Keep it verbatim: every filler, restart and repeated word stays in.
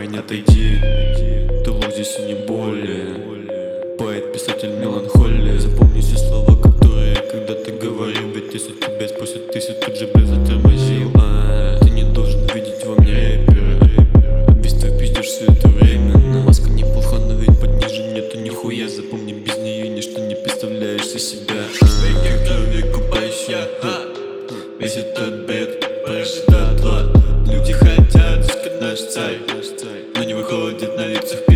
парень, отойди, ты лох здесь и не более. Поэт, писатель, меланхолия. Запомни все слова, которые когда ты говорил. Ведь если тебя спросят, ты все тут же, блядь, затормозил. а, Ты не должен видеть во мне рэпера. Весь твой пиздеж все это временно. Маска неплоха, но ведь под ней же нету нихуя. Запомни, без нее ничто не представляешь из себя. Как в крови купайся, весь этот бред прожит дотла. Люди хотят, пускай наш царь, но не выходит на лицах.